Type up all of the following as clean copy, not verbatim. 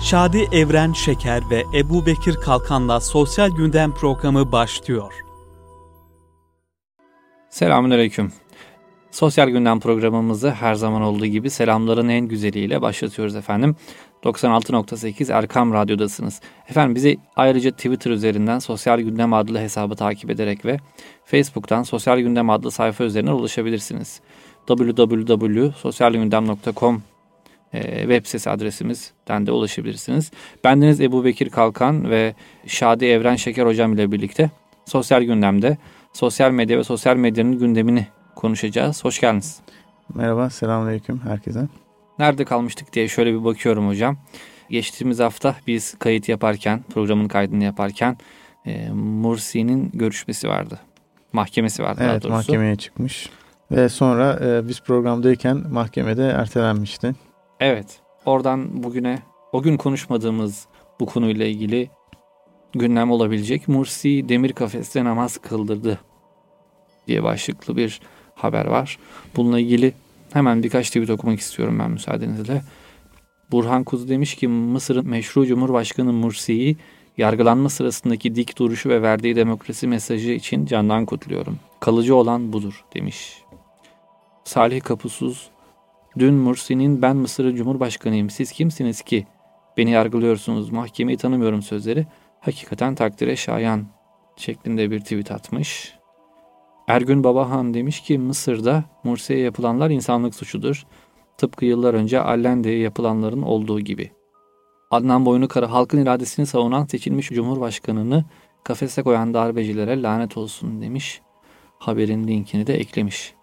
Şadi Evren Şeker ve Ebu Bekir Kalkan'la Sosyal Gündem programı başlıyor. Selamünaleyküm. Sosyal Gündem programımızı her zaman olduğu gibi selamların en güzeliyle başlatıyoruz efendim. 96.8 Erkam Radyo'dasınız. Efendim bizi ayrıca Twitter üzerinden Sosyal Gündem adlı hesabı takip ederek ve Facebook'tan Sosyal Gündem adlı sayfa üzerinden ulaşabilirsiniz. www.sosyalgündem.com web sitesi adresimizden de ulaşabilirsiniz. Bendeniz Ebu Bekir Kalkan ve Şadi Evren Şeker hocam ile birlikte Sosyal Gündem'de sosyal medya ve sosyal medyanın gündemini konuşacağız. Hoş geldiniz. Merhaba, selamünaleyküm herkese. Nerede kalmıştık diye şöyle bir bakıyorum hocam. Geçtiğimiz hafta biz kayıt yaparken, programın kaydını yaparken Mursi'nin görüşmesi vardı. Mahkemesi vardı daha doğrusu. Evet, mahkemeye çıkmış. Ve sonra biz programdayken mahkemede ertelenmişti. Evet, oradan bugüne, o gün konuşmadığımız bu konuyla ilgili gündem olabilecek Mursi demir kafeste namaz kıldırdı diye başlıklı bir haber var. Bununla ilgili hemen birkaç tweet okumak istiyorum ben müsaadenizle. Burhan Kuzu demiş ki Mısır'ın meşru Cumhurbaşkanı Mursi'yi yargılanma sırasındaki dik duruşu ve verdiği demokrasi mesajı için candan kutluyorum. Kalıcı olan budur demiş. Salih Kapusuz, dün Mursi'nin ben Mısır'ın Cumhurbaşkanıyım siz kimsiniz ki beni yargılıyorsunuz mahkemeyi tanımıyorum sözleri hakikaten takdire şayan şeklinde bir tweet atmış. Ergün Babahan demiş ki Mısır'da Mursi'ye yapılanlar insanlık suçudur. Tıpkı yıllar önce Allende'ye yapılanların olduğu gibi. Adnan Boynukara halkın iradesini savunan seçilmiş Cumhurbaşkanını kafese koyan darbecilere lanet olsun demiş. Haberin linkini de eklemiş.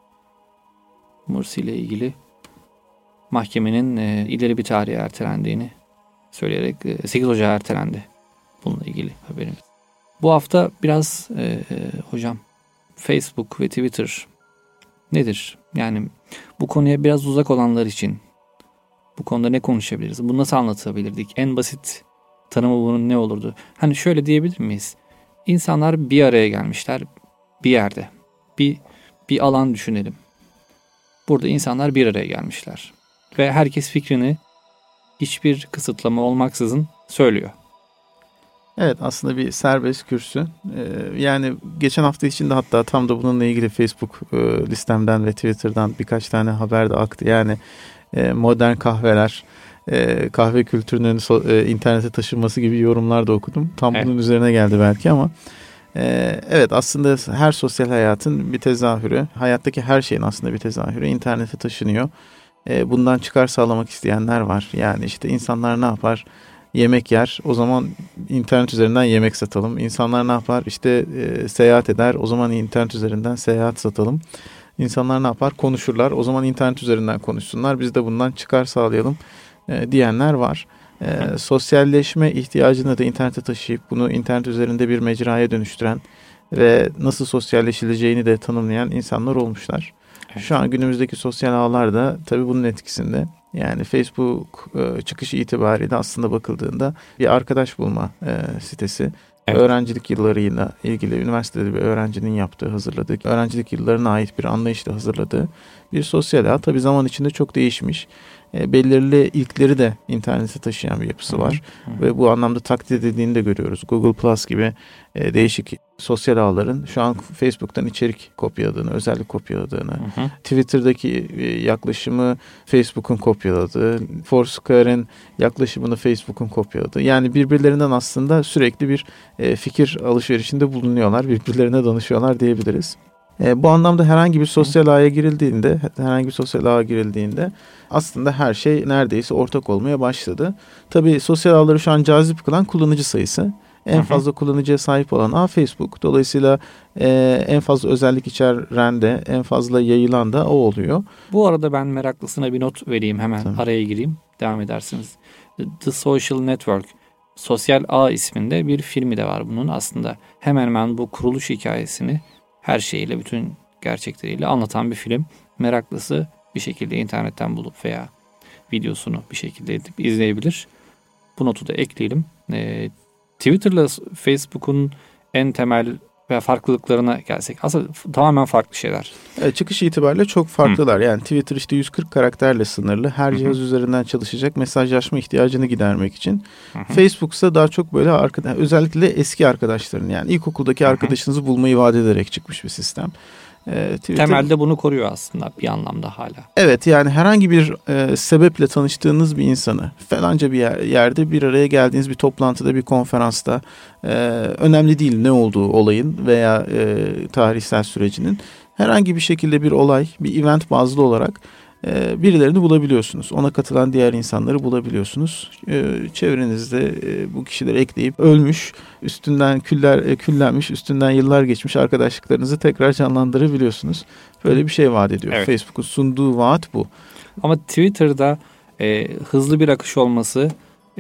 Mursi ile ilgili mahkemenin ileri bir tarihe ertelendiğini söyleyerek 8 Ocağı ertelendi. Bununla ilgili haberimiz. Bu hafta biraz hocam Facebook ve Twitter nedir? Yani bu konuya biraz uzak olanlar için bu konuda ne konuşabiliriz? Bunu nasıl anlatabilirdik? En basit tanımı bunun ne olurdu? Hani şöyle diyebilir miyiz? İnsanlar bir araya gelmişler bir yerde. Bir alan düşünelim. Burada insanlar bir araya gelmişler. Ve herkes fikrini hiçbir kısıtlama olmaksızın söylüyor. Evet, aslında bir serbest kürsü. Yani geçen hafta içinde hatta tam da bununla ilgili Facebook listemden ve Twitter'dan birkaç tane haber de aktı. Yani modern kahveler, kahve kültürünün internete taşınması gibi yorumlar da okudum. Tam bunun üzerine geldi belki ama evet, aslında her sosyal hayatın bir tezahürü, hayattaki her şeyin aslında bir tezahürü internete taşınıyor. Bundan çıkar sağlamak isteyenler var. Yani işte insanlar ne yapar? Yemek yer. O zaman internet üzerinden yemek satalım. İnsanlar ne yapar? İşte seyahat eder. O zaman internet üzerinden seyahat satalım. İnsanlar ne yapar? Konuşurlar. O zaman internet üzerinden konuşsunlar. Biz de bundan çıkar sağlayalım diyenler var. Sosyalleşme ihtiyacını da internete taşıyıp bunu internet üzerinde bir mecraya dönüştüren ve nasıl sosyalleşileceğini de tanımlayan insanlar olmuşlar. Evet. Şu an günümüzdeki sosyal ağlar da tabii bunun etkisinde. Yani Facebook çıkışı itibariyle aslında bakıldığında bir arkadaş bulma sitesi. Evet. Öğrencilik yıllarıyla ilgili üniversitede bir öğrencinin yaptığı, hazırladığı, öğrencilik yıllarına ait bir anlayışla hazırladığı bir sosyal ağ. Tabii zaman içinde çok değişmiş. Belirli ilkleri de internete taşıyan bir yapısı var. Ve bu anlamda takdir edildiğini de görüyoruz. Google Plus gibi değişik sosyal ağların şu an Facebook'tan içerik kopyaladığını, özellik kopyaladığını, Twitter'daki yaklaşımı Facebook'un kopyaladığı, Foursquare'in yaklaşımını Facebook'un kopyaladığı. Yani birbirlerinden aslında sürekli bir fikir alışverişinde bulunuyorlar, birbirlerine danışıyorlar diyebiliriz. Bu anlamda herhangi bir sosyal ağa girildiğinde aslında her şey neredeyse ortak olmaya başladı. Tabii sosyal ağları şu an cazip kılan kullanıcı sayısı. En fazla kullanıcıya sahip olan ağ Facebook. Dolayısıyla en fazla özellik içeren de en fazla yayılan da o oluyor. Bu arada ben meraklısına bir not vereyim hemen. Tabii. Araya gireyim. Devam edersiniz. The Social Network. Sosyal Ağ isminde bir filmi de var bunun. Aslında hemen hemen bu kuruluş hikayesini her şeyiyle, bütün gerçekleriyle anlatan bir film. Meraklısı bir şekilde internetten bulup veya videosunu bir şekilde edip izleyebilir. Bu notu da ekleyelim. Twitter'la Facebook'un en temel veya farklılıklarına gelsek. Aslında tamamen farklı şeyler. Çıkış itibariyle çok farklılar. Yani Twitter işte 140 karakterle sınırlı. Her cihaz üzerinden çalışacak, mesajlaşma ihtiyacını gidermek için. Facebook ise daha çok böyle özellikle eski arkadaşların, yani ilkokuldaki arkadaşınızı bulmayı vaat ederek çıkmış bir sistem. Temelde bunu koruyor aslında bir anlamda hala. Evet, yani herhangi bir sebeple tanıştığınız bir insanı falanca bir yerde bir araya geldiğiniz bir toplantıda, bir konferansta, önemli değil ne olduğu olayın veya tarihsel sürecinin, herhangi bir şekilde bir olay, bir event bazlı olarak birilerini bulabiliyorsunuz. Ona katılan diğer insanları bulabiliyorsunuz. Çevrenizde bu kişileri ekleyip ölmüş, üstünden küllenmiş, üstünden yıllar geçmiş arkadaşlıklarınızı tekrar canlandırabiliyorsunuz. Böyle bir şey vaat ediyor. Evet. Facebook'un sunduğu vaat bu. Ama Twitter'da hızlı bir akış olması,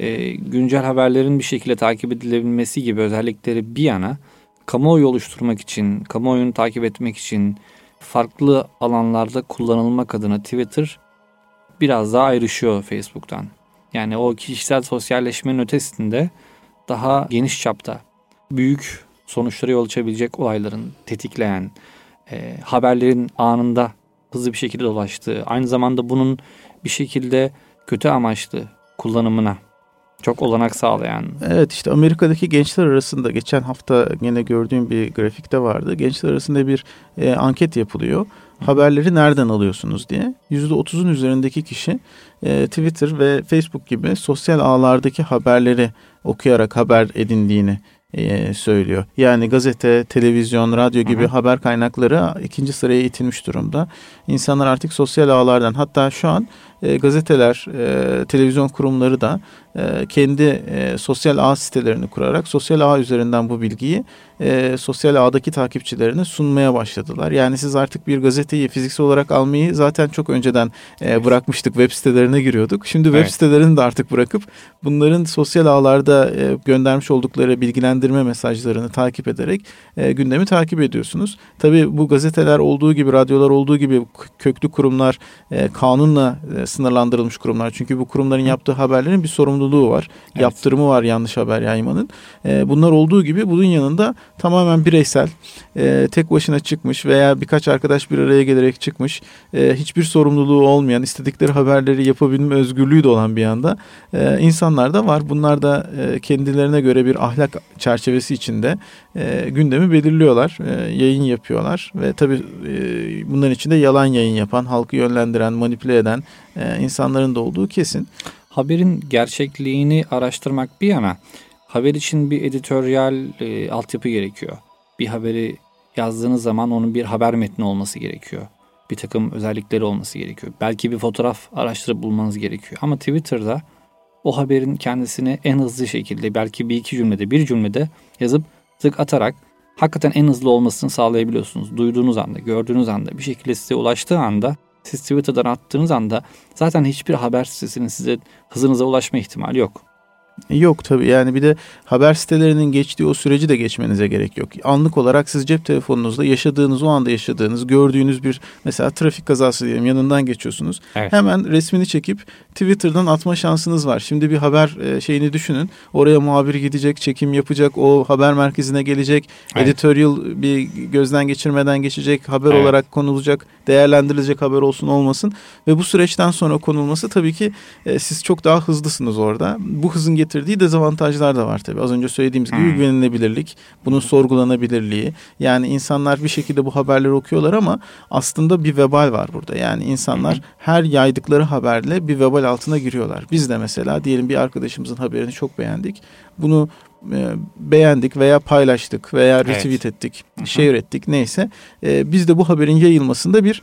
güncel haberlerin bir şekilde takip edilebilmesi gibi özellikleri bir yana, kamuoyu oluşturmak için, kamuoyunu takip etmek için farklı alanlarda kullanılmak adına Twitter biraz daha ayrışıyor Facebook'tan. Yani o kişisel sosyalleşmenin ötesinde daha geniş çapta büyük sonuçlara yol açabilecek olayların tetikleyen, haberlerin anında hızlı bir şekilde dolaştığı, aynı zamanda bunun bir şekilde kötü amaçlı kullanımına çok olanak sağlayan. Evet, işte Amerika'daki gençler arasında geçen hafta yine gördüğüm bir grafikte vardı. Gençler arasında bir anket yapılıyor. Haberleri nereden alıyorsunuz diye. %30'un üzerindeki kişi Twitter ve Facebook gibi sosyal ağlardaki haberleri okuyarak haber edindiğini söylüyor. Yani gazete, televizyon, radyo gibi haber kaynakları ikinci sıraya itilmiş durumda. İnsanlar artık sosyal ağlardan, hatta şu an gazeteler, televizyon kurumları da kendi sosyal ağ sitelerini kurarak sosyal ağ üzerinden bu bilgiyi sosyal ağdaki takipçilerine sunmaya başladılar. Yani siz artık bir gazeteyi fiziksel olarak almayı zaten çok önceden bırakmıştık. Web sitelerine giriyorduk. Şimdi web sitelerini de artık bırakıp bunların sosyal ağlarda göndermiş oldukları bilgilendirme mesajlarını takip ederek gündemi takip ediyorsunuz. Tabii bu gazeteler olduğu gibi, radyolar olduğu gibi köklü kurumlar, kanunla sınırlandırılmış kurumlar. Çünkü bu kurumların yaptığı haberlerin bir sorumluluğu var. Evet. Yaptırımı var yanlış haber yaymanın. Bunlar olduğu gibi bunun yanında tamamen bireysel, tek başına çıkmış veya birkaç arkadaş bir araya gelerek çıkmış, hiçbir sorumluluğu olmayan, istedikleri haberleri yapabilme özgürlüğü de olan bir yanda insanlar da var. Bunlar da kendilerine göre bir ahlak çerçevesi içinde gündemi belirliyorlar, yayın yapıyorlar ve tabii bunların içinde yalan yayın yapan, halkı yönlendiren, manipüle eden insanların da olduğu kesin. Haberin gerçekliğini araştırmak bir yana, haber için bir editoryal altyapı gerekiyor. Bir haberi yazdığınız zaman onun bir haber metni olması gerekiyor. Bir takım özellikleri olması gerekiyor. Belki bir fotoğraf araştırıp bulmanız gerekiyor. Ama Twitter'da o haberin kendisini en hızlı şekilde, belki bir cümlede yazıp tık atarak hakikaten en hızlı olmasını sağlayabiliyorsunuz. Duyduğunuz anda, gördüğünüz anda, bir şekilde size ulaştığı anda, siz Twitter'dan attığınız anda zaten hiçbir haber sitesinin size hızınıza ulaşma ihtimali yok. Yok tabii, yani bir de haber sitelerinin geçtiği o süreci de geçmenize gerek yok. Anlık olarak siz cep telefonunuzda yaşadığınız, o anda yaşadığınız, gördüğünüz bir mesela trafik kazası diyelim, yanından geçiyorsunuz. Evet. Hemen resmini çekip Twitter'dan atma şansınız var. Şimdi bir haber şeyini düşünün. Oraya muhabir gidecek, çekim yapacak, o haber merkezine gelecek, editorial bir gözden geçirmeden geçecek, haber olarak konulacak, değerlendirilecek haber olsun olmasın ve bu süreçten sonra konulması tabii ki siz çok daha hızlısınız orada. Bu hızın getirdiği dezavantajlar da var tabii. Az önce söylediğimiz gibi güvenilebilirlik, bunun sorgulanabilirliği. Yani insanlar bir şekilde bu haberleri okuyorlar ama aslında bir vebal var burada. Yani insanlar her yaydıkları haberle bir vebal altına giriyorlar. Biz de mesela diyelim bir arkadaşımızın haberini çok beğendik. Bunu beğendik veya paylaştık veya retweet ettik, share ettik, neyse. Biz de bu haberin yayılmasında bir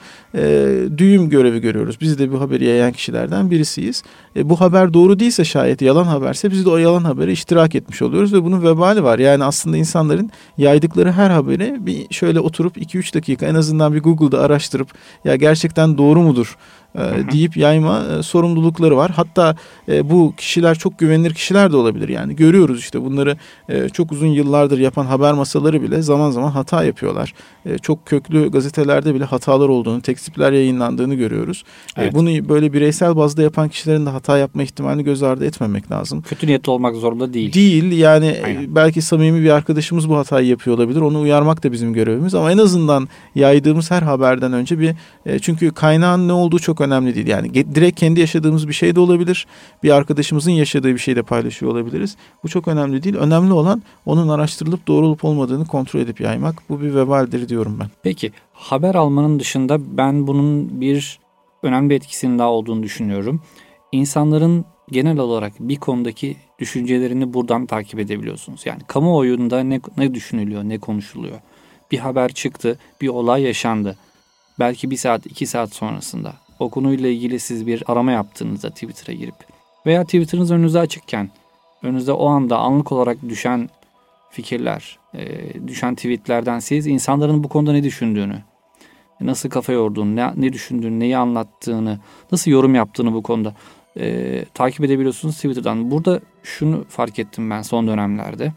düğüm görevi görüyoruz. Biz de bu haberi yayan kişilerden birisiyiz. Bu haber doğru değilse, şayet yalan haberse, biz de o yalan habere iştirak etmiş oluyoruz ve bunun vebali var. Yani aslında insanların yaydıkları her haberi bir şöyle oturup 2-3 dakika en azından bir Google'da araştırıp ya gerçekten doğru mudur deyip yayma sorumlulukları var. Hatta bu kişiler çok güvenilir kişiler de olabilir. Yani görüyoruz işte bunları çok uzun yıllardır yapan haber masaları bile zaman zaman hata yapıyorlar. Çok köklü gazetelerde bile hatalar olduğunu, tekzipler yayınlandığını görüyoruz. Evet. Bunu böyle bireysel bazda yapan kişilerin de hata yapma ihtimalini göz ardı etmemek lazım. Kötü niyetli olmak zorunda değil. Değil yani. Aynen. Belki samimi bir arkadaşımız bu hatayı yapıyor olabilir. Onu uyarmak da bizim görevimiz ama en azından yaydığımız her haberden önce çünkü kaynağın ne olduğu çok önemli değil. Yani direkt kendi yaşadığımız bir şey de olabilir. Bir arkadaşımızın yaşadığı bir şey de paylaşıyor olabiliriz. Bu çok önemli değil. Önemli olan onun araştırılıp doğru olup olmadığını kontrol edip yaymak. Bu bir vebaldir diyorum ben. Peki haber almanın dışında ben bunun bir önemli bir etkisinin daha olduğunu düşünüyorum. İnsanların genel olarak bir konudaki düşüncelerini buradan takip edebiliyorsunuz. Yani kamuoyunda ne düşünülüyor, ne konuşuluyor. Bir haber çıktı, bir olay yaşandı. Belki 1 saat, 2 saat sonrasında o konuyla ilgili siz bir arama yaptığınızda Twitter'a girip veya Twitter'ınız önünüze açıkken önünüzde o anda anlık olarak düşen fikirler, düşen tweetlerden siz insanların bu konuda ne düşündüğünü, nasıl kafa yorduğunu, ne düşündüğünü, neyi anlattığını, nasıl yorum yaptığını bu konuda takip edebiliyorsunuz Twitter'dan. Burada şunu fark ettim ben son dönemlerde.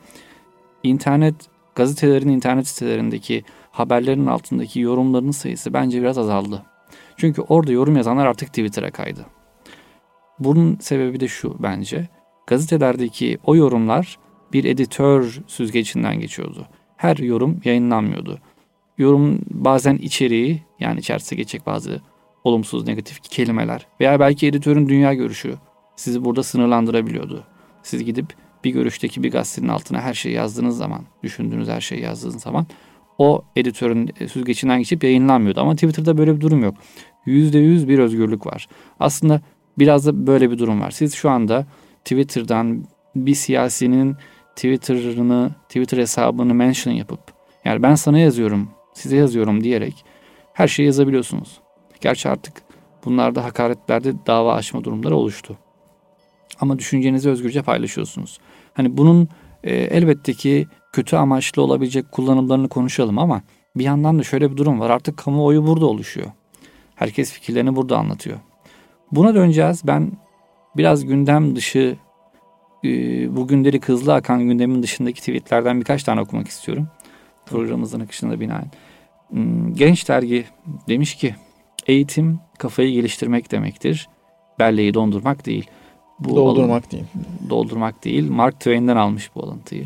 Gazetelerin internet sitelerindeki haberlerin altındaki yorumların sayısı bence biraz azaldı. Çünkü orada yorum yazanlar artık Twitter'a kaydı. Bunun sebebi de şu bence. Gazetelerdeki o yorumlar bir editör süzgecinden geçiyordu. Her yorum yayınlanmıyordu. Yorum bazen içeriği, yani içerisine geçecek bazı olumsuz, negatif kelimeler veya belki editörün dünya görüşü sizi burada sınırlandırabiliyordu. Siz gidip bir görüşteki bir gazetenin altına her şeyi yazdığınız zaman, düşündüğünüz her şeyi yazdığınız zaman o editörün süzgecinden geçip yayınlanmıyordu. Ama Twitter'da böyle bir durum yok. %100 bir özgürlük var. Aslında biraz da böyle bir durum var. Siz şu anda Twitter'dan bir siyasinin Twitter hesabını mention yapıp, yani ben sana yazıyorum, size yazıyorum diyerek her şeyi yazabiliyorsunuz. Gerçi artık bunlarda hakaretlerde dava açma durumları oluştu. Ama düşüncenizi özgürce paylaşıyorsunuz. Hani bunun elbette ki kötü amaçlı olabilecek kullanımlarını konuşalım ama bir yandan da şöyle bir durum var. Artık kamuoyu burada oluşuyor. Herkes fikirlerini burada anlatıyor. Buna döneceğiz. Ben biraz gündem dışı, bu gündelik hızlı akan gündemin dışındaki tweetlerden birkaç tane okumak istiyorum. Programımızın akışına binaen. Genç Dergi demiş ki, eğitim kafayı geliştirmek demektir. Belleği dondurmak değil. Doldurmak değil. Mark Twain'den almış bu alıntıyı.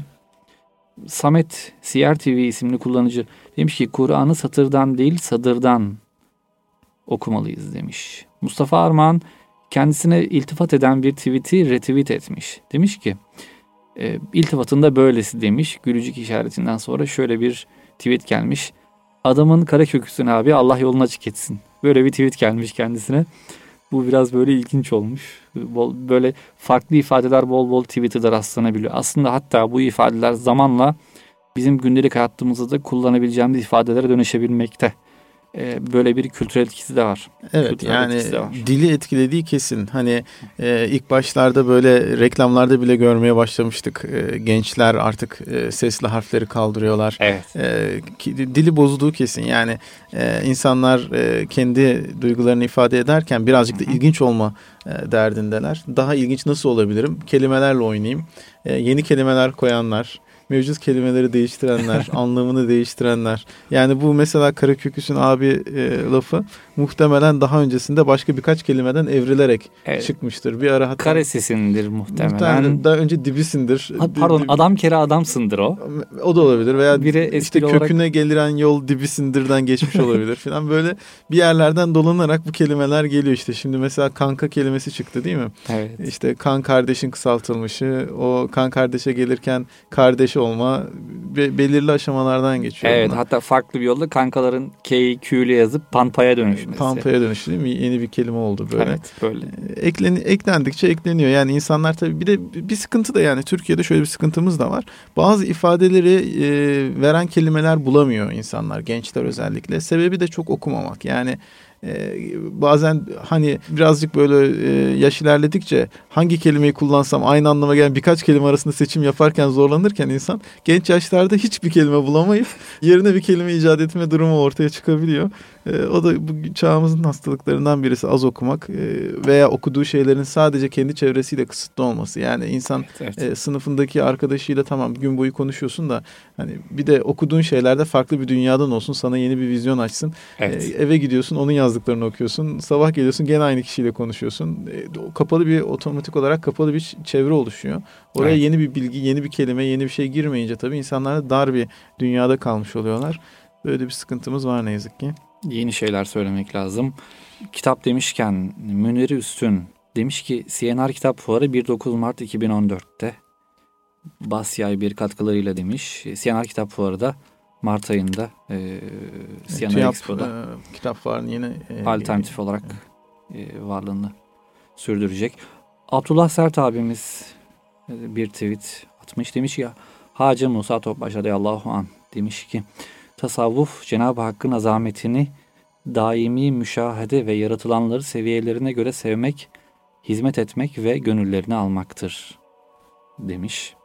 Samet CRTV isimli kullanıcı demiş ki, Kur'an'ı satırdan değil sadırdan okumalıyız demiş. Mustafa Armağan kendisine iltifat eden bir tweet'i retweet etmiş. Demiş ki, iltifatında böylesi demiş. Gülücük işaretinden sonra şöyle bir tweet gelmiş. Adamın kara köküsün abi, Allah yolunu açık etsin. Böyle bir tweet gelmiş kendisine. Bu biraz böyle ilginç olmuş. Böyle farklı ifadeler bol bol Twitter'da rastlanabiliyor. Aslında hatta bu ifadeler zamanla bizim gündelik hayatımızda da kullanabileceğimiz ifadelere dönüşebilmekte. Böyle bir kültürel etkisi de var. Evet, yani dili etkilediği kesin. Hani ilk başlarda böyle reklamlarda bile görmeye başlamıştık. Gençler artık sesli harfleri kaldırıyorlar. Evet. Dili bozduğu kesin. Yani insanlar kendi duygularını ifade ederken birazcık da ilginç olma derdindeler. Daha ilginç nasıl olabilirim? Kelimelerle oynayayım. Yeni kelimeler koyanlar, mevcut kelimeleri değiştirenler, anlamını değiştirenler. Yani bu mesela Karaköküs'ün abi lafı muhtemelen daha öncesinde başka birkaç kelimeden evrilerek çıkmıştır. Bir ara hatta karesisindir muhtemelen. Daha önce dibisindir. Pardon, adam kere adamsındır o. O da olabilir veya biri işte köküne geliren yol dibisindirden geçmiş olabilir falan. Böyle bir yerlerden dolanarak bu kelimeler geliyor işte. Şimdi mesela kanka kelimesi çıktı değil mi? Evet. İşte kan kardeşin kısaltılmışı, o kan kardeşe gelirken kardeş olma belirli aşamalardan geçiyor. Evet, hatta farklı bir yolda kankaların K'yi Q'yle yazıp Pampa'ya dönüşmesi. Pampa'ya dönüştü değil mi? Yeni bir kelime oldu böyle. Evet, böyle. Eklendikçe ekleniyor. Yani insanlar tabii bir de bir sıkıntı da, yani Türkiye'de şöyle bir sıkıntımız da var. Bazı ifadeleri veren kelimeler bulamıyor insanlar, gençler özellikle. Sebebi de çok okumamak. Yani Bazen hani birazcık böyle yaş ilerledikçe hangi kelimeyi kullansam aynı anlama gelen birkaç kelime arasında seçim yaparken zorlanırken insan genç yaşlarda hiçbir kelime bulamayıp yerine bir kelime icat etme durumu ortaya çıkabiliyor. O da bu çağımızın hastalıklarından birisi, az okumak veya okuduğu şeylerin sadece kendi çevresiyle kısıtlı olması. Yani insan evet. sınıfındaki arkadaşıyla tamam gün boyu konuşuyorsun da hani bir de okuduğun şeylerde farklı bir dünyadan olsun, sana yeni bir vizyon açsın. Evet. Eve gidiyorsun, onun yazdıklarını okuyorsun. Sabah geliyorsun, gene aynı kişiyle konuşuyorsun. Kapalı bir, otomatik olarak kapalı bir çevre oluşuyor. Oraya Evet. yeni bir bilgi, yeni bir kelime, yeni bir şey girmeyince tabii insanlar dar bir dünyada kalmış oluyorlar. Böyle bir sıkıntımız var ne yazık ki. Yeni şeyler söylemek lazım. Kitap demişken Münir Üstün demiş ki CNR Kitap Fuarı 1-9 Mart 2014'te Basyay bir katkılarıyla demiş. CNR Kitap Fuarı da Mart ayında CNR TÜYAP Expo'da kitap fuarının yeni alternatif olarak varlığını sürdürecek. Abdullah Sert abimiz bir tweet atmış. Demiş ki Hacı Musa Topbaş radıyallahu anh demiş ki tasavvuf Cenab-ı Hakk'ın azametini daimi müşahede ve yaratılanları seviyelerine göre sevmek, hizmet etmek ve gönüllerini almaktır demiş.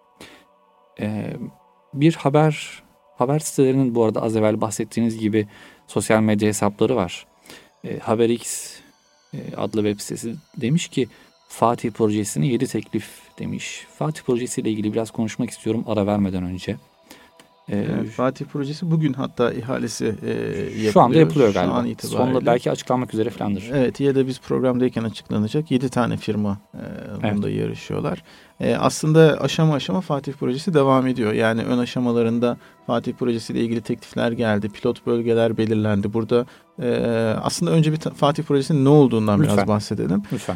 Bir haber sitelerinin bu arada az evvel bahsettiğiniz gibi sosyal medya hesapları var. HaberX adlı web sitesi demiş ki Fatih Projesi'ne 7 teklif demiş. Fatih Projesi ile ilgili biraz konuşmak istiyorum ara vermeden önce. Evet, Fatih Projesi bugün hatta ihalesi yapılıyor. Şu anda yapılıyor galiba. Şu an itibariyle. Sonunda belki açıklanmak üzere falandır. Evet, ya da biz programdayken açıklanacak 7 tane firma bunda yarışıyorlar. Aslında aşama aşama Fatih Projesi devam ediyor. Yani ön aşamalarında Fatih Projesi ile ilgili teklifler geldi. Pilot bölgeler belirlendi. Burada aslında önce bir Fatih Projesi'nin ne olduğundan biraz bahsedelim. Lütfen.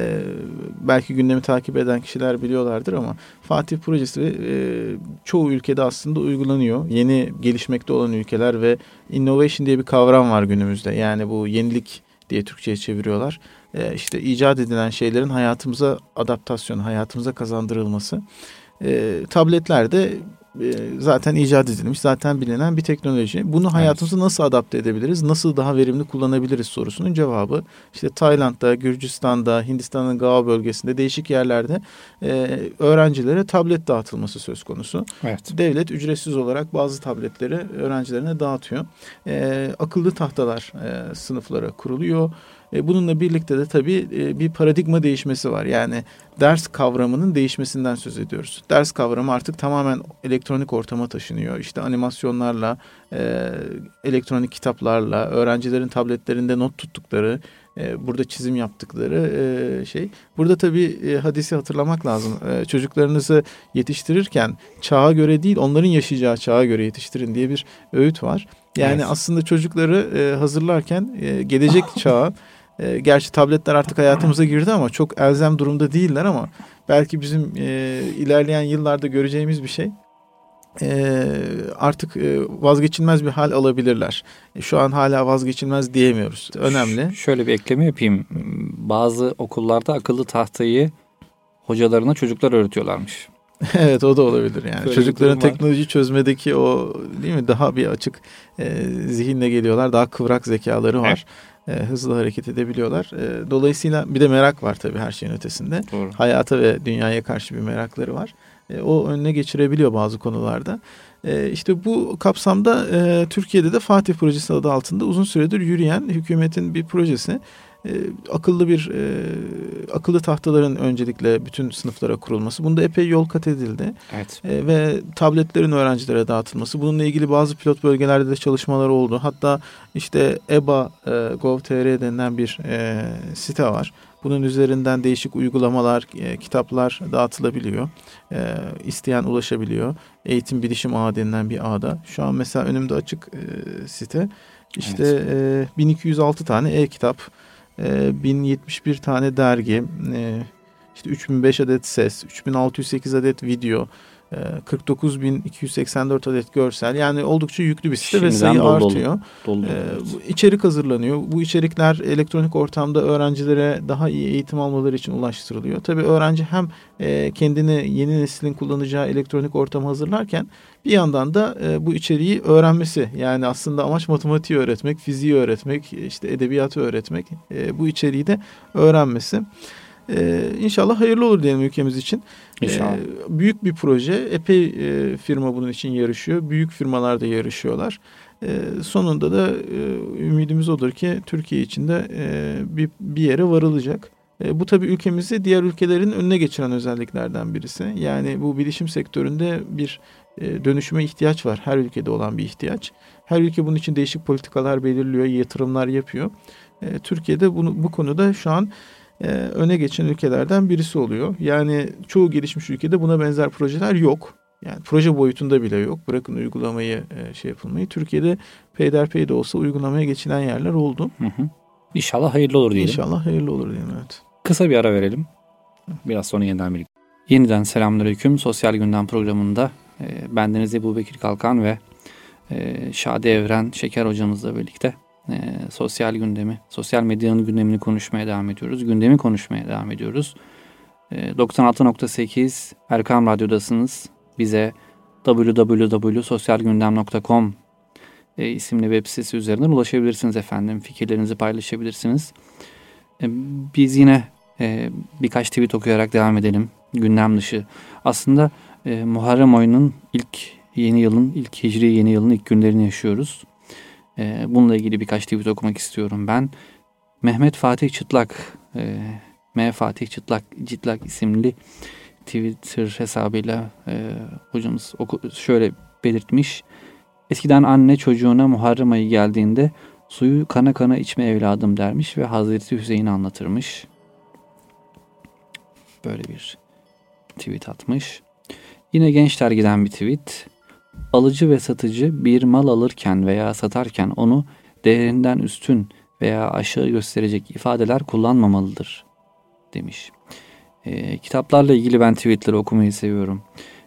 Belki gündemi takip eden kişiler biliyorlardır ama Fatih Projesi çoğu ülkede aslında uygulanıyor. Yeni gelişmekte olan ülkeler ve innovation diye bir kavram var günümüzde. Yani bu yenilik diye Türkçe'ye çeviriyorlar. İşte icat edilen şeylerin hayatımıza adaptasyon, hayatımıza kazandırılması. Tabletler de zaten icat edilmiş, zaten bilinen bir teknoloji. Bunu hayatımıza nasıl adapte edebiliriz, nasıl daha verimli kullanabiliriz sorusunun cevabı. İşte Tayland'da, Gürcistan'da, Hindistan'ın Goa bölgesinde değişik yerlerde öğrencilere tablet dağıtılması söz konusu. Evet. Devlet ücretsiz olarak bazı tabletleri öğrencilerine dağıtıyor. Akıllı tahtalar sınıflara kuruluyor. Bununla birlikte de tabii bir paradigma değişmesi var. Yani ders kavramının değişmesinden söz ediyoruz. Ders kavramı artık tamamen elektronik ortama taşınıyor. İşte animasyonlarla, elektronik kitaplarla, öğrencilerin tabletlerinde not tuttukları, burada çizim yaptıkları şey. Burada tabii hadisi hatırlamak lazım. Çocuklarınızı yetiştirirken çağa göre değil, onların yaşayacağı çağa göre yetiştirin diye bir öğüt var. Yani aslında çocukları hazırlarken gelecek çağa, gerçi tabletler artık hayatımıza girdi ama çok elzem durumda değiller ama belki bizim ilerleyen yıllarda göreceğimiz bir şey. Artık vazgeçilmez bir hal alabilirler. Şu an hala vazgeçilmez diyemiyoruz. Önemli. Şöyle bir ekleme yapayım. Bazı okullarda akıllı tahtayı hocalarına çocuklar öğretiyorlarmış. Evet, o da olabilir yani. Böyle çocukların teknoloji çözmedeki o değil mi daha bir açık zihinle geliyorlar. Daha kıvrak zekaları var. Hızlı hareket edebiliyorlar. Dolayısıyla bir de merak var tabii her şeyin ötesinde. Doğru. Hayata ve dünyaya karşı bir merakları var. O önüne geçirebiliyor bazı konularda. İşte bu kapsamda Türkiye'de de Fatih Projesi adı altında uzun süredir yürüyen hükümetin bir projesi. Akıllı tahtaların öncelikle bütün sınıflara kurulması. Bunda epey yol kat edildi. Evet. Ve tabletlerin öğrencilere dağıtılması. Bununla ilgili bazı pilot bölgelerde de çalışmalar oldu. Hatta işte EBA.gov.tr denilen bir site var. Bunun üzerinden değişik uygulamalar, kitaplar dağıtılabiliyor. İsteyen ulaşabiliyor. Eğitim Bilişim Ağı denilen bir ağda. Şu an mesela önümde açık site. İşte 1206 tane e-kitap, 1071 tane dergi, işte 3005 adet ses, 3608 adet video, 49.284 adet görsel, yani oldukça yüklü bir site. Şimdiden ve sayı dolu artıyor. Dolu. İçerik hazırlanıyor. Bu içerikler elektronik ortamda öğrencilere daha iyi eğitim almaları için ulaştırılıyor. Tabii öğrenci hem kendini yeni neslin kullanacağı elektronik ortamı hazırlarken bir yandan da bu içeriği öğrenmesi. Yani aslında amaç matematiği öğretmek, fiziği öğretmek, işte edebiyatı öğretmek. Bu içeriği de öğrenmesi. İnşallah hayırlı olur diyelim ülkemiz için. İnşallah. Büyük bir proje. Epey firma bunun için yarışıyor. Büyük firmalar da yarışıyorlar. Sonunda da ümidimiz odur ki Türkiye için de bir yere varılacak. Bu tabii ülkemizi diğer ülkelerin önüne geçiren özelliklerden birisi. Yani bu bilişim sektöründe bir dönüşüme ihtiyaç var. Her ülkede olan bir ihtiyaç. Her ülke bunun için değişik politikalar belirliyor, yatırımlar yapıyor. Türkiye'de bu konuda şu an öne geçen ülkelerden birisi oluyor. Yani çoğu gelişmiş ülkede buna benzer projeler yok. Yani proje boyutunda bile yok. Bırakın uygulamayı yapılmayı. Türkiye'de peyderpey de olsa uygulamaya geçilen yerler oldu. İnşallah hayırlı olur diyelim. İnşallah hayırlı olur diyelim, evet. Kısa bir ara verelim. Biraz sonra yeniden birlikte. Yeniden selamünaleyküm. Sosyal Gündem programında bendeniz Ebubekir Kalkan ve Şadi Evren Şeker hocamızla birlikte sosyal gündemi, sosyal medyanın gündemini konuşmaya devam ediyoruz. Gündemi konuşmaya devam ediyoruz. 96.8 Erkam Radyo'dasınız. Bize www.sosyalgündem.com isimli web sitesi üzerinden ulaşabilirsiniz efendim. Fikirlerinizi paylaşabilirsiniz. Biz yine birkaç tweet okuyarak devam edelim. Gündem dışı. Aslında Muharrem ayının ilk Hicri yeni yılın ilk günlerini yaşıyoruz. Bununla ilgili birkaç tweet okumak istiyorum ben. Mehmet Fatih Çıtlak, Fatih Çıtlak isimli Twitter hesabıyla hocamız şöyle belirtmiş. Eskiden anne çocuğuna Muharrem ayı geldiğinde suyu kana kana içme evladım dermiş ve Hazreti Hüseyin'i anlatırmış. Böyle bir tweet atmış. Yine Genç Dergi'den bir tweet. Alıcı ve satıcı bir mal alırken veya satarken onu değerinden üstün veya aşağı gösterecek ifadeler kullanmamalıdır demiş. Kitaplarla ilgili ben tweetleri okumayı seviyorum.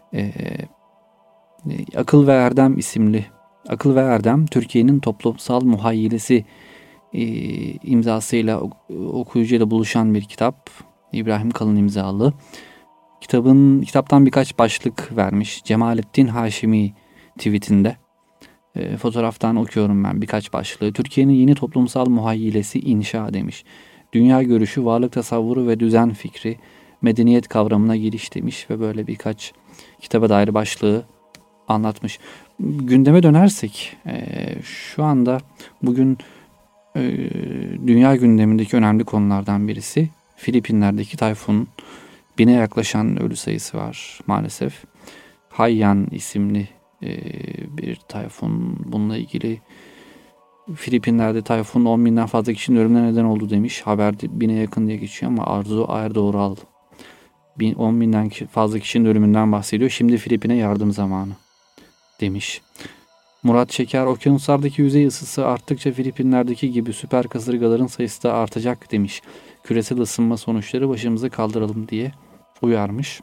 Akıl ve Erdem Türkiye'nin toplumsal muhayyilesi imzasıyla okuyucuyla buluşan bir kitap. İbrahim Kalın imzalı. Kitaptan birkaç başlık vermiş. Cemalettin Haşimi tweetinde. Fotoğraftan okuyorum ben birkaç başlığı. Türkiye'nin yeni toplumsal muhayyilesi inşa demiş. Dünya görüşü, varlık tasavvuru ve düzen fikri, medeniyet kavramına giriş demiş ve böyle birkaç kitaba dair başlığı anlatmış. Gündeme dönersek şu anda bugün dünya gündemindeki önemli konulardan birisi Filipinler'deki tayfun. 1000'e yaklaşan ölü sayısı var maalesef. Haiyan isimli bir tayfun. Bununla ilgili Filipinler'de tayfun 10.000'den fazla kişinin ölümüne neden oldu demiş. Haberde 1000'e yakın diye geçiyor ama Arzu Erdoğral 10.000'den fazla kişinin ölümünden bahsediyor. Şimdi Filipin'e yardım zamanı demiş. Murat Şeker, okyanuslardaki yüzey ısısı arttıkça Filipinler'deki gibi süper kasırgaların sayısı da artacak demiş. Küresel ısınma sonuçları başımıza kaldıralım diye uyarmış.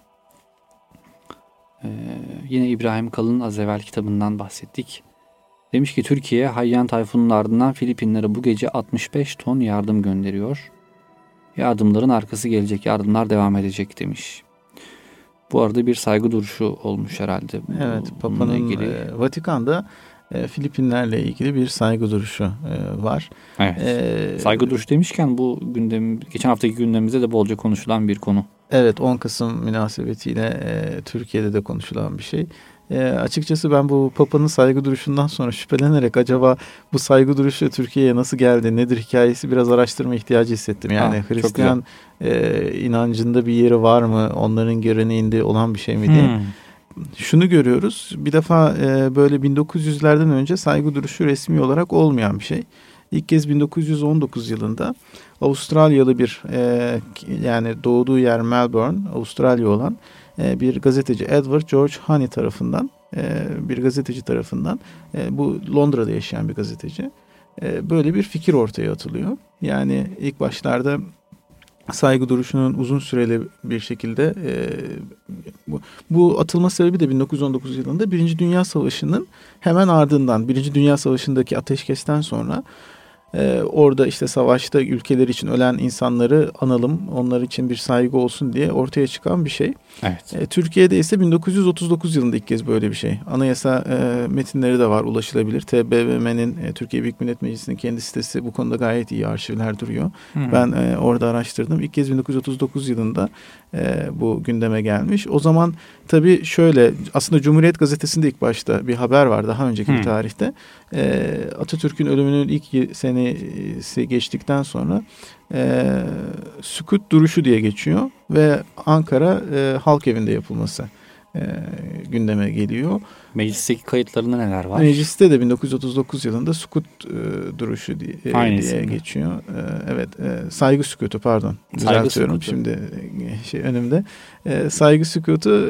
Yine İbrahim Kalın az evvel kitabından bahsettik. Demiş ki Türkiye Haiyan tayfunun ardından Filipinlere bu gece 65 ton yardım gönderiyor. Yardımların arkası gelecek, yardımlar devam edecek demiş. Bu arada bir saygı duruşu olmuş herhalde. Evet, Papa'nın Vatikan'da Filipinlerle ilgili bir saygı duruşu var. Evet. Saygı duruşu demişken bu geçen haftaki gündemimizde de bolca konuşulan bir konu. Evet, 10 Kasım münasebetiyle Türkiye'de de konuşulan bir şey. Açıkçası ben bu Papa'nın saygı duruşundan sonra şüphelenerek acaba bu saygı duruşu Türkiye'ye nasıl geldi, nedir hikayesi biraz araştırma ihtiyacı hissettim. Yani Hristiyan inancında bir yeri var mı, onların geleneğinde olan bir şey mi diye. Şunu görüyoruz, bir defa böyle 1900'lerden önce saygı duruşu resmi olarak olmayan bir şey. İlk kez 1919 yılında Avustralyalı bir yani doğduğu yer Melbourne, Avustralya olan bir gazeteci Edward George Honey tarafından bir gazeteci tarafından bu Londra'da yaşayan bir gazeteci böyle bir fikir ortaya atılıyor. Yani ilk başlarda saygı duruşunun uzun süreli bir şekilde Bu atılma sebebi de 1919 yılında Birinci Dünya Savaşı'nın hemen ardından, Birinci Dünya Savaşı'ndaki ateşkesten sonra orada işte savaşta ülkeler için ölen insanları analım, onlar için bir saygı olsun diye ortaya çıkan bir şey. Evet. Türkiye'de ise 1939 yılında ilk kez böyle bir şey. Anayasa metinleri de var, ulaşılabilir. TBMM'nin, Türkiye Büyük Millet Meclisi'nin kendi sitesi bu konuda gayet iyi arşivler duruyor. Ben orada araştırdım. İlk kez 1939 yılında bu gündeme gelmiş. O zaman tabii şöyle, aslında Cumhuriyet Gazetesi'nde ilk başta bir haber var daha önceki bir tarihte. Atatürk'ün ölümünün ilk senesi geçtikten sonra sükut duruşu diye geçiyor ve Ankara Halk Evi'nde yapılması gündeme geliyor. Meclisteki kayıtlarında neler var? Mecliste de 1939 yılında sükut duruşu diye geçiyor. Evet, saygı sükutu, pardon. Düzeltiyorum şimdi önümde. Saygı sükutu,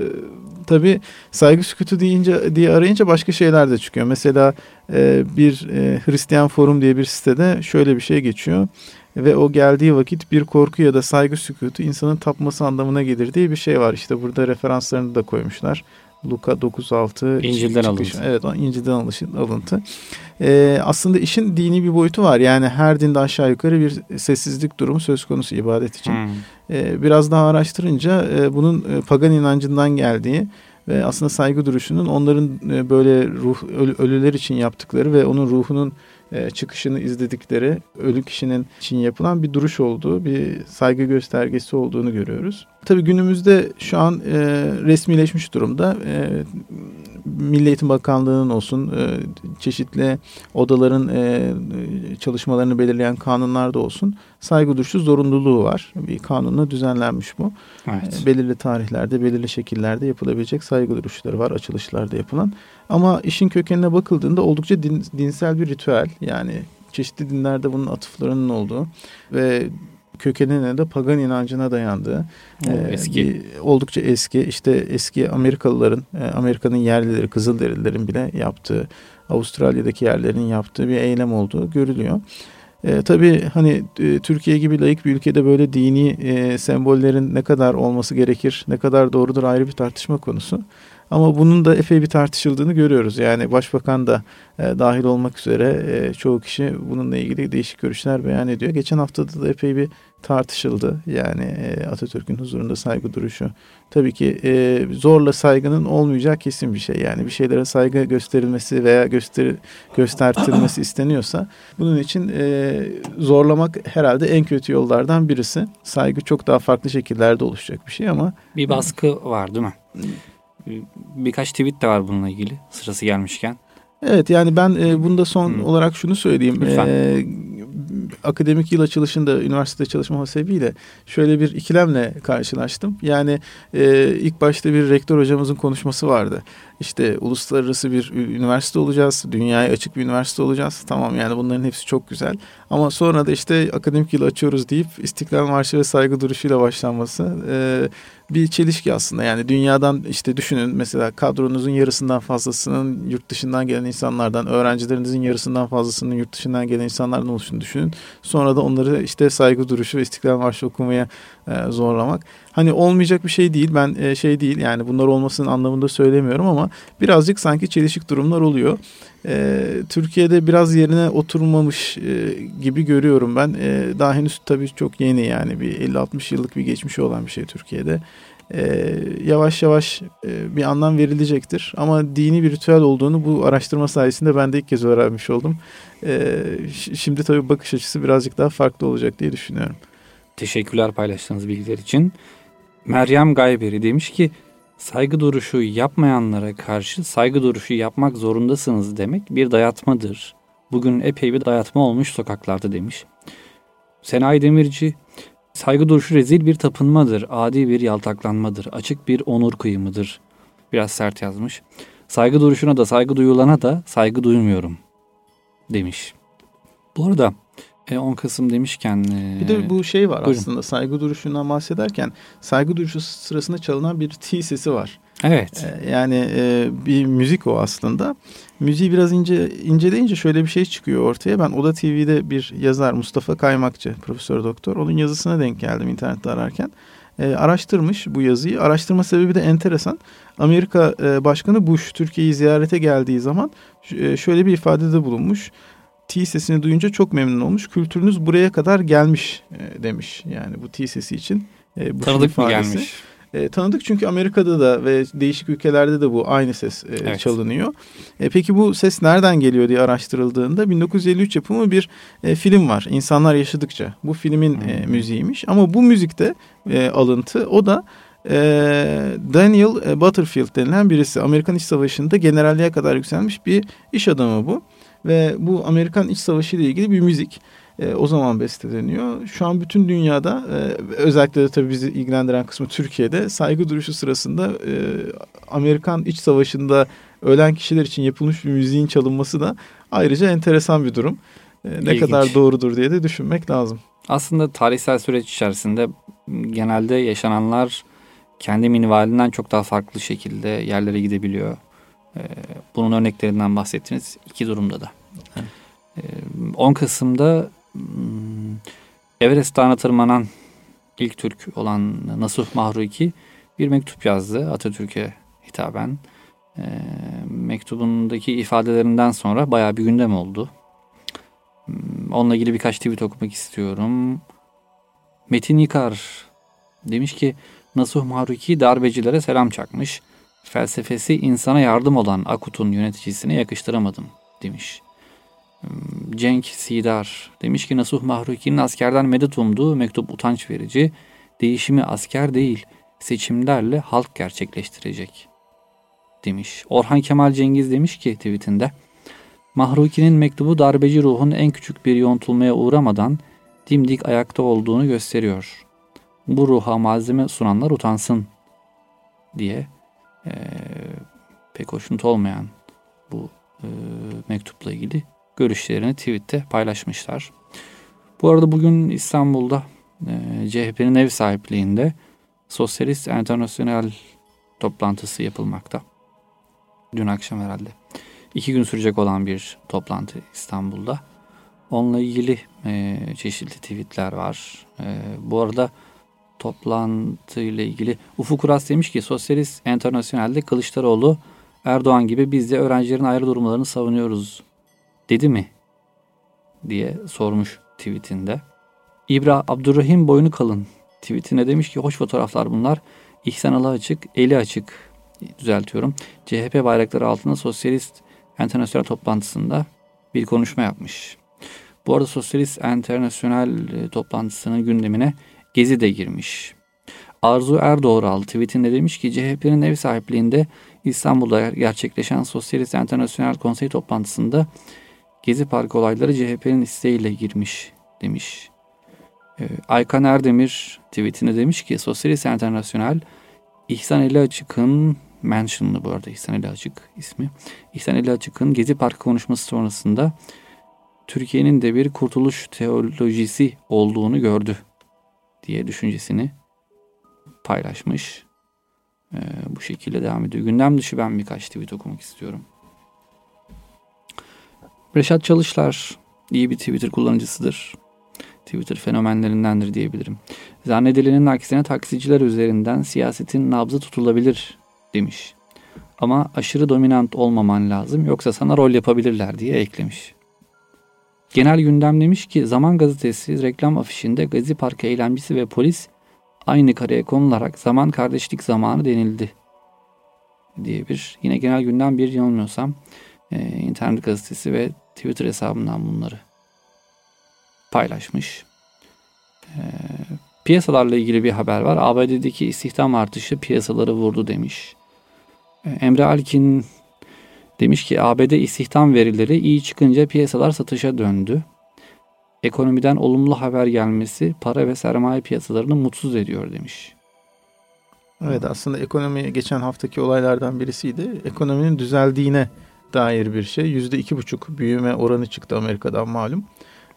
tabii saygı sükutu diye arayınca başka şeyler de çıkıyor. Mesela bir Hristiyan Forum diye bir sitede şöyle bir şey geçiyor. Ve o geldiği vakit bir korku ya da saygı sükutu insanın tapması anlamına gelir diye bir şey var. İşte burada referanslarını da koymuşlar. Luka 9.6 İncil'den alıntı. Evet, İncil'den alıntı. Aslında işin dini bir boyutu var. Yani her dinde aşağı yukarı bir sessizlik durumu söz konusu ibadet için. Biraz daha araştırınca bunun pagan inancından geldiği ve aslında saygı duruşunun onların böyle ölüler için yaptıkları ve onun ruhunun çıkışını izledikleri, ölü kişinin için yapılan bir duruş olduğu, bir saygı göstergesi olduğunu görüyoruz. Tabii günümüzde şu an resmileşmiş durumda. Milli Eğitim Bakanlığı'nın olsun, çeşitli odaların çalışmalarını belirleyen kanunlarda olsun saygı duruşu zorunluluğu var. Bir kanunla düzenlenmiş bu. Evet. Belirli tarihlerde, belirli şekillerde yapılabilecek saygı duruşları var, açılışlarda yapılan. Ama işin kökenine bakıldığında oldukça dinsel bir ritüel. Yani çeşitli dinlerde bunun atıflarının olduğu ve kökenine de pagan inancına dayandığı oldukça eski, işte eski Amerikalıların, Amerika'nın yerlileri, Kızılderililerin bile yaptığı, Avustralya'daki yerlerin yaptığı bir eylem olduğu görülüyor. Tabii hani Türkiye gibi laik bir ülkede böyle dini sembollerin ne kadar olması gerekir, ne kadar doğrudur ayrı bir tartışma konusu. Ama bunun da epey bir tartışıldığını görüyoruz. Yani Başbakan da dahil olmak üzere çoğu kişi bununla ilgili değişik görüşler beyan ediyor. Geçen haftada da epey bir tartışıldı. Yani Atatürk'ün huzurunda saygı duruşu. Tabii ki zorla saygının olmayacağı kesin bir şey. Yani bir şeylere saygı gösterilmesi veya göstertilmesi isteniyorsa bunun için zorlamak herhalde en kötü yollardan birisi. Saygı çok daha farklı şekillerde oluşacak bir şey ama... Bir baskı var değil mi? Birkaç tweet de var bununla ilgili sırası gelmişken. Evet, yani ben bunda son olarak şunu söyleyeyim. Akademik yıl açılışında üniversitede çalışma sebebiyle şöyle bir ikilemle karşılaştım. Yani ilk başta bir rektör hocamızın konuşması vardı. İşte uluslararası bir üniversite olacağız, dünyaya açık bir üniversite olacağız. Tamam, yani bunların hepsi çok güzel. Ama sonra da işte akademik yılı açıyoruz deyip İstiklal Marşı ve saygı duruşuyla başlanması bir çelişki aslında. Yani dünyadan işte düşünün, mesela kadronuzun yarısından fazlasının yurt dışından gelen insanlardan, öğrencilerinizin yarısından fazlasının yurt dışından gelen insanlardan oluştuğunu düşünün. Sonra da onları işte saygı duruşu ve İstiklal Marşı okumaya zorlamak. Hani olmayacak bir şey değil. Ben değil, yani bunlar olmasının anlamında söylemiyorum ama birazcık sanki çelişik durumlar oluyor. Türkiye'de biraz yerine oturmamış gibi görüyorum ben. Daha henüz tabii çok yeni, yani bir 50-60 yıllık bir geçmişi olan bir şey Türkiye'de. Yavaş yavaş bir anlam verilecektir. Ama dini bir ritüel olduğunu bu araştırma sayesinde ben de ilk kez öğrenmiş oldum. Şimdi tabii bakış açısı birazcık daha farklı olacak diye düşünüyorum. Teşekkürler paylaştığınız bilgiler için. Meryem Gayberi demiş ki, saygı duruşu yapmayanlara karşı saygı duruşu yapmak zorundasınız demek bir dayatmadır. Bugün epey bir dayatma olmuş sokaklarda demiş. Senay Demirci, saygı duruşu rezil bir tapınmadır, adi bir yaltaklanmadır, açık bir onur kıyımıdır. Biraz sert yazmış. Saygı duruşuna da saygı duyulana da saygı duymuyorum demiş. Bu arada 10 Kasım demişken... Bir de bu şey var, buyurun. Aslında saygı duruşundan bahsederken saygı duruşu sırasında çalınan bir T sesi var. Evet. Yani bir müzik o aslında. Müziği biraz inceleyince şöyle bir şey çıkıyor ortaya. Ben Oda TV'de bir yazar, Mustafa Kaymakçı, profesör doktor. Onun yazısına denk geldim internette ararken. araştırmış bu yazıyı. Araştırma sebebi de enteresan. Amerika Başkanı Bush Türkiye'yi ziyarete geldiği zaman şöyle bir ifadede bulunmuş. T sesini duyunca çok memnun olmuş. Kültürünüz buraya kadar gelmiş demiş. Yani bu T sesi için. Tanıdık mı gelmiş? Tanıdık çünkü Amerika'da da ve değişik ülkelerde de bu aynı ses evet. çalınıyor. Peki bu ses nereden geliyor diye araştırıldığında 1953 yapımı bir film var. İnsanlar Yaşadıkça. Bu filmin müziğiymiş. Ama bu müzikte alıntı o da Daniel Butterfield denilen birisi. Amerikan İç Savaşı'nda generalliğe kadar yükselmiş bir iş adamı bu. Ve bu Amerikan İç Savaşı ile ilgili bir müzik. O zaman besteleniyor. Şu an bütün dünyada özellikle de tabii bizi ilgilendiren kısmı Türkiye'de saygı duruşu sırasında Amerikan İç Savaşı'nda ölen kişiler için yapılmış bir müziğin çalınması da ayrıca enteresan bir durum. Ne İlginç. kadar doğrudur diye de düşünmek lazım. Aslında tarihsel süreç içerisinde genelde yaşananlar kendi minvalinden çok daha farklı şekilde yerlere gidebiliyor. Bunun örneklerinden bahsettiniz iki durumda da. 10 Kasım'da Everest Dağı'na tırmanan ilk Türk olan Nasuh Mahruki bir mektup yazdı Atatürk'e hitaben. Mektubundaki ifadelerinden sonra bayağı bir gündem oldu. Onunla ilgili birkaç tweet okumak istiyorum. Metin Yıkar demiş ki Nasuh Mahruki darbecilere selam çakmış. Felsefesi insana yardım olan Akut'un yöneticisine yakıştıramadım demiş. Cenk Sidar demiş ki Nasuh Mahruki'nin askerden medet umduğu mektup utanç verici. Değişimi asker değil seçimlerle halk gerçekleştirecek demiş. Orhan Kemal Cengiz demiş ki tweetinde Mahruki'nin mektubu darbeci ruhun en küçük bir yontulmaya uğramadan dimdik ayakta olduğunu gösteriyor. Bu ruha malzeme sunanlar utansın diye pek hoşnut olmayan bu mektupla ilgili görüşlerini tweette paylaşmışlar. Bu arada bugün İstanbul'da CHP'nin ev sahipliğinde Sosyalist Enternasyonel toplantısı yapılmakta. Dün akşam herhalde. 2 gün sürecek olan bir toplantı İstanbul'da. Onunla ilgili çeşitli tweetler var. Bu arada toplantıyla ilgili Ufuk Uras demiş ki Sosyalist Enternasyonel'de Kılıçdaroğlu Erdoğan gibi biz de öğrencilerin ayrı durumlarını savunuyoruz dedi mi diye sormuş tweetinde. İbra Abdurrahim boynu kalın tweetine demiş ki hoş fotoğraflar bunlar. İhsan alı açık, eli açık düzeltiyorum. CHP bayrakları altında Sosyalist Enternasyonel toplantısında bir konuşma yapmış. Bu arada Sosyalist Enternasyonel toplantısının gündemine Gezi de girmiş. Arzu Erdoğral tweetinde demiş ki CHP'nin ev sahipliğinde İstanbul'da gerçekleşen Sosyalist Enternasyonel Konsey toplantısında Gezi Parkı olayları CHP'nin isteğiyle girmiş demiş. Aykan Erdemir tweetinde demiş ki Sosyalist Enternasyonel İhsan Eli Açık'ın mention'lı bu arada İhsan Eli Açık ismi. İhsan Eli Açık'ın Gezi Parkı konuşması sonrasında Türkiye'nin de bir kurtuluş teolojisi olduğunu gördü diye düşüncesini paylaşmış. Bu şekilde devam ediyor. Gündem dışı ben birkaç tweet okumak istiyorum. Reşat Çalışlar iyi bir Twitter kullanıcısıdır. Twitter fenomenlerindendir diyebilirim. Zannedilenin aksine taksiciler üzerinden siyasetin nabzı tutulabilir demiş. Ama aşırı dominant olmaman lazım yoksa sana rol yapabilirler diye eklemiş. Genel gündem demiş ki Zaman Gazetesi reklam afişinde Gezi Parkı eylemcisi ve polis aynı kareye konularak zaman kardeşlik zamanı denildi diye bir yine genel gündem bir yanılmıyorsam internet gazetesi ve Twitter hesabından bunları paylaşmış. Piyasalarla ilgili bir haber var. ABD'deki istihdam artışı piyasaları vurdu demiş. Emre Alkin demiş ki ABD istihdam verileri iyi çıkınca piyasalar satışa döndü. Ekonomiden olumlu haber gelmesi para ve sermaye piyasalarını mutsuz ediyor demiş. Evet aslında ekonomi geçen haftaki olaylardan birisiydi. Ekonominin düzeldiğine dair bir şey. %2,5 büyüme oranı çıktı Amerika'dan malum.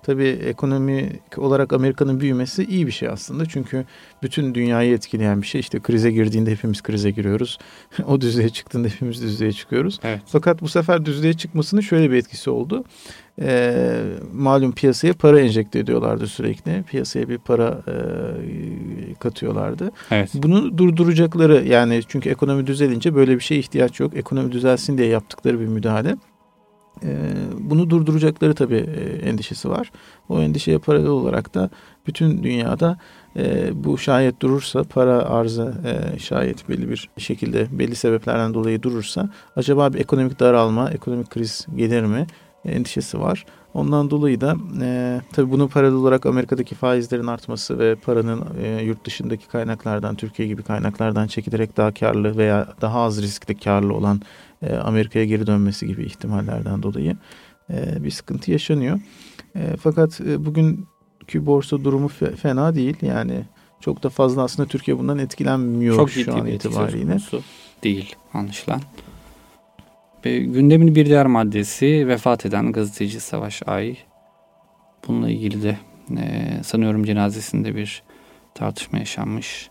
Tabii ekonomik olarak Amerika'nın büyümesi iyi bir şey aslında. Çünkü bütün dünyayı etkileyen bir şey. İşte krize girdiğinde hepimiz krize giriyoruz. O düzeye çıktığında hepimiz düzeye çıkıyoruz. Evet. Fakat bu sefer düzeye çıkmasının şöyle bir etkisi oldu. Malum piyasaya para enjekte ediyorlardı sürekli. Piyasaya bir para katıyorlardı. Evet. Bunu durduracakları, yani çünkü ekonomi düzelince böyle bir şeye ihtiyaç yok. Ekonomi düzelsin diye yaptıkları bir müdahale. Bunu durduracakları tabii endişesi var. O endişeye paralel olarak da bütün dünyada bu şayet durursa, para arzı şayet belli bir şekilde belli sebeplerden dolayı durursa acaba bir ekonomik daralma, ekonomik kriz gelir mi endişesi var. Ondan dolayı da tabii bunun paralel olarak Amerika'daki faizlerin artması ve paranın yurt dışındaki kaynaklardan, Türkiye gibi kaynaklardan çekilerek daha karlı veya daha az riskli karlı olan Amerika'ya geri dönmesi gibi ihtimallerden dolayı bir sıkıntı yaşanıyor. Fakat bugünkü borsa durumu fena değil. Yani çok da fazla aslında Türkiye bundan etkilenmiyor çok şu an itibariyle. Değil anlaşılan. Ve gündemin bir diğer maddesi vefat eden gazeteci Savaş Ay. Bununla ilgili de sanıyorum cenazesinde bir tartışma yaşanmış.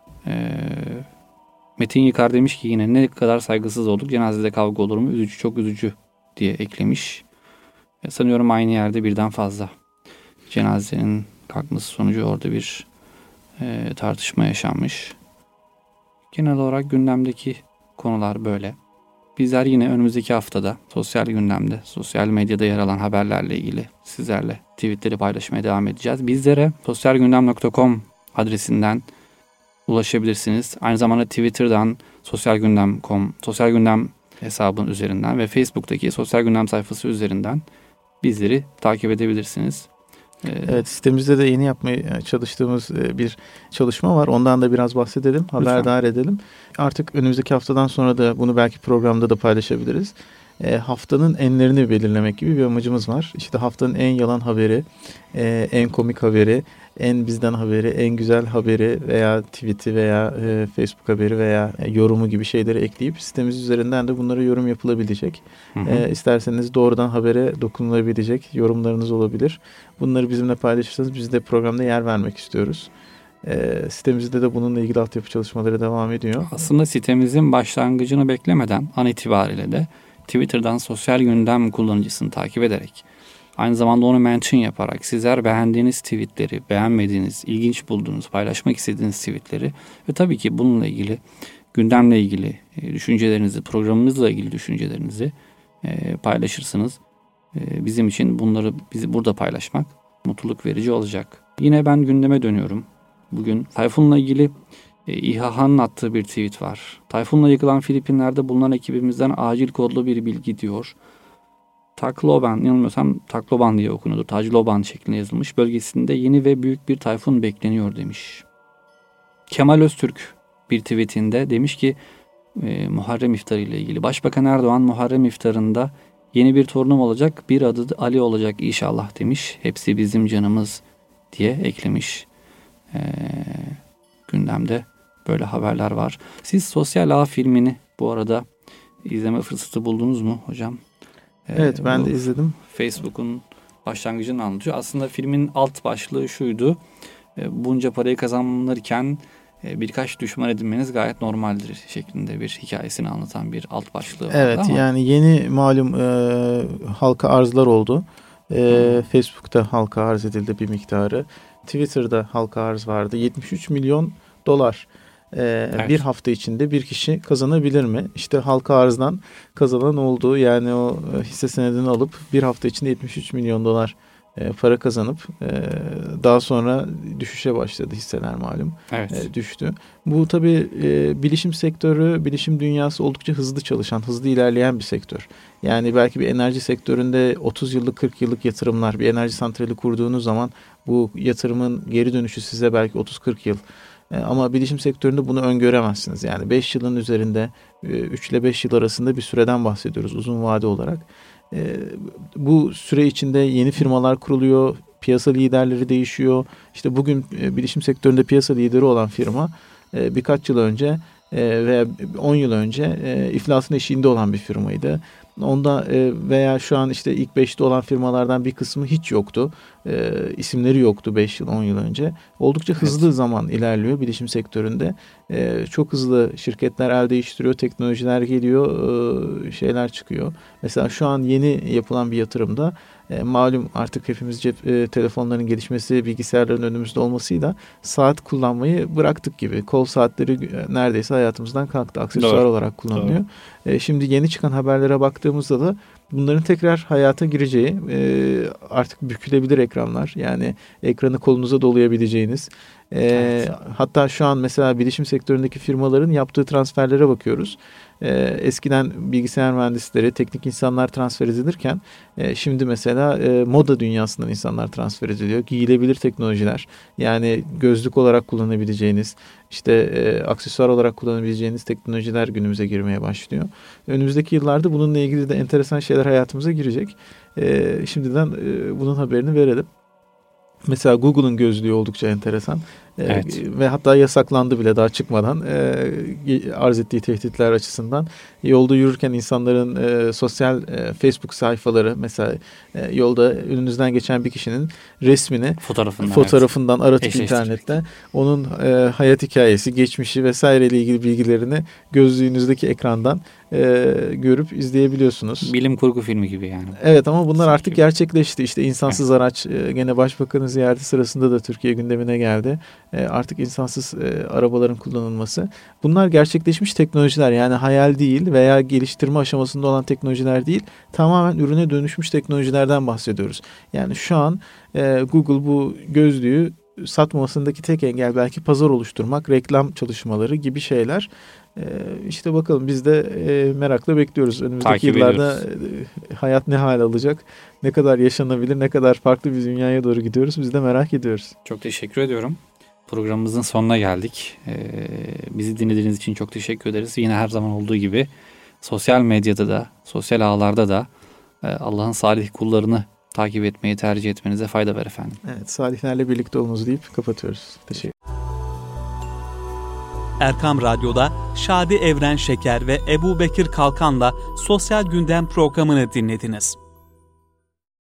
Metin Yıkar demiş ki yine ne kadar saygısız olduk, cenazede kavga olur mu? Üzücü, çok üzücü diye eklemiş. Sanıyorum aynı yerde birden fazla cenazenin kalkması sonucu orada bir tartışma yaşanmış. Genel olarak gündemdeki konular böyle. Bizler yine önümüzdeki haftada sosyal gündemde, sosyal medyada yer alan haberlerle ilgili sizlerle tweetleri paylaşmaya devam edeceğiz. Bizlere sosyalgündem.com adresinden ulaşabilirsiniz. Aynı zamanda Twitter'dan sosyalgündem.com, sosyal gündem hesabının üzerinden ve Facebook'taki sosyal gündem sayfası üzerinden bizleri takip edebilirsiniz. Evet, sitemizde de yeni yapmaya çalıştığımız bir çalışma var. Ondan da biraz bahsedelim, haberdar edelim. Artık önümüzdeki haftadan sonra da bunu belki programda da paylaşabiliriz. Haftanın enlerini belirlemek gibi bir amacımız var. İşte haftanın en yalan haberi, en komik haberi, en bizden haberi, en güzel haberi veya tweet'i veya Facebook haberi veya yorumu gibi şeyleri ekleyip sitemiz üzerinden de bunlara yorum yapılabilecek. İsterseniz doğrudan habere dokunulabilecek yorumlarınız olabilir. Bunları bizimle paylaşırsanız biz de programda yer vermek istiyoruz. Sitemizde de bununla ilgili altyapı çalışmaları devam ediyor. Aslında sitemizin başlangıcını beklemeden an itibariyle de Twitter'dan sosyal gündem kullanıcısını takip ederek, aynı zamanda onu mention yaparak sizler beğendiğiniz tweetleri, beğenmediğiniz, ilginç bulduğunuz, paylaşmak istediğiniz tweetleri ve tabii ki bununla ilgili, gündemle ilgili düşüncelerinizi, programımızla ilgili düşüncelerinizi paylaşırsınız. Bizim için bunları burada paylaşmak mutluluk verici olacak. Yine ben gündeme dönüyorum. Bugün Tayfun'la ilgili İHA'nın attığı bir tweet var. Tayfun'la yıkılan Filipinler'de bulunan ekibimizden acil kodlu bir bilgi diyor. Tacloban, yanılmıyorsam Tacloban diye okunuyordur. Tacloban şeklinde yazılmış. Bölgesinde yeni ve büyük bir tayfun bekleniyor demiş. Kemal Öztürk bir tweetinde demiş ki Muharrem iftarı ile ilgili. Başbakan Erdoğan Muharrem iftarında yeni bir torunum olacak, bir adı Ali olacak inşallah demiş. Hepsi bizim canımız diye eklemiş. Gündemde böyle haberler var. Siz Sosyal Ağ filmini bu arada izleme fırsatı buldunuz mu hocam? Evet, ben de izledim. Facebook'un başlangıcını anlatıyor. Aslında filmin alt başlığı şuydu. Bunca parayı kazanırken birkaç düşman edinmeniz gayet normaldir şeklinde bir hikayesini anlatan bir alt başlığı vardı. Evet, ama yani yeni malum halka arzlar oldu. Facebook'ta halka arz edildi bir miktarı. Twitter'da halka arz vardı. 73 milyon dolar evet. Bir hafta içinde bir kişi kazanabilir mi? İşte halka arzdan kazanan oldu. Yani o hisse senedini alıp bir hafta içinde 73 milyon dolar para kazanıp daha sonra düşüşe başladı hisseler malum. Evet. Düştü. Bu tabii bilişim sektörü, bilişim dünyası oldukça hızlı çalışan, hızlı ilerleyen bir sektör. Yani belki bir enerji sektöründe 30 yıllık, 40 yıllık yatırımlar, bir enerji santrali kurduğunuz zaman bu yatırımın geri dönüşü size belki 30-40 yıl. Ama bilişim sektöründe bunu öngöremezsiniz. Yani 5 yılın üzerinde 3 ile 5 yıl arasında bir süreden bahsediyoruz uzun vade olarak. Bu süre içinde yeni firmalar kuruluyor, piyasa liderleri değişiyor. İşte bugün bilişim sektöründe piyasa lideri olan firma birkaç yıl önce veya 10 yıl önce iflasın eşiğinde olan bir firmaydı. Onda veya şu an işte ilk 5'te olan firmalardan bir kısmı hiç yoktu. İsimleri yoktu 5 yıl 10 yıl önce. Oldukça hızlı zaman ilerliyor bilişim sektöründe. Çok hızlı şirketler el değiştiriyor, teknolojiler geliyor, şeyler çıkıyor. Mesela şu an yeni yapılan bir yatırımda malum artık hepimiz telefonların gelişmesi, bilgisayarların önümüzde olmasıyla saat kullanmayı bıraktık gibi. Kol saatleri neredeyse hayatımızdan kalktı. Aksesuar olarak kullanılıyor. Şimdi yeni çıkan haberlere baktığımızda da bunların tekrar hayata gireceği, artık bükülebilir ekranlar, yani ekranı kolunuza dolayabileceğiniz, evet. Hatta şu an mesela bilişim sektöründeki firmaların yaptığı transferlere bakıyoruz. Eskiden bilgisayar mühendisleri, teknik insanlar transfer edilirken şimdi mesela moda dünyasından insanlar transfer ediliyor. Giyilebilir teknolojiler, yani gözlük olarak kullanabileceğiniz, işte aksesuar olarak kullanabileceğiniz teknolojiler günümüze girmeye başlıyor. Önümüzdeki yıllarda bununla ilgili de enteresan şeyler hayatımıza girecek. Şimdiden bunun haberini verelim. Mesela Google'ın gözlüğü oldukça enteresan. Evet. Ve hatta yasaklandı bile daha çıkmadan, arz ettiği tehditler açısından. Yolda yürürken insanların sosyal Facebook sayfaları, mesela yolda önünüzden geçen bir kişinin resmini fotoğrafından evet, aratıp internette onun hayat hikayesi, geçmişi vesaire ile ilgili bilgilerini gözlüğünüzdeki ekrandan görüp izleyebiliyorsunuz. Bilim kurgu filmi gibi yani. Evet, ama bunlar artık gerçekleşti. İşte insansız araç, gene Başbakan'ın ziyareti sırasında da Türkiye gündemine geldi. Artık insansız arabaların kullanılması. Bunlar gerçekleşmiş teknolojiler, yani hayal değil veya geliştirme aşamasında olan teknolojiler değil. Tamamen ürüne dönüşmüş teknolojilerden bahsediyoruz. Yani şu an Google bu gözlüğü satmamasındaki tek engel belki pazar oluşturmak, reklam çalışmaları gibi şeyler. İşte bakalım, biz de merakla bekliyoruz. Önümüzdeki takip yıllarda hayat ne hal alacak, ne kadar yaşanabilir, ne kadar farklı bir dünyaya doğru gidiyoruz, biz de merak ediyoruz. Çok teşekkür ediyorum. Programımızın sonuna geldik. Bizi dinlediğiniz için çok teşekkür ederiz. Yine her zaman olduğu gibi sosyal medyada da, sosyal ağlarda da Allah'ın salih kullarını takip etmeyi tercih etmenize fayda var efendim. Evet, salihlerle birlikte olunuz deyip kapatıyoruz. Teşekkür. Erkam Radyo'da Şadi Evren Şeker ve Ebubekir Kalkan'la Sosyal Gündem programını dinlediniz.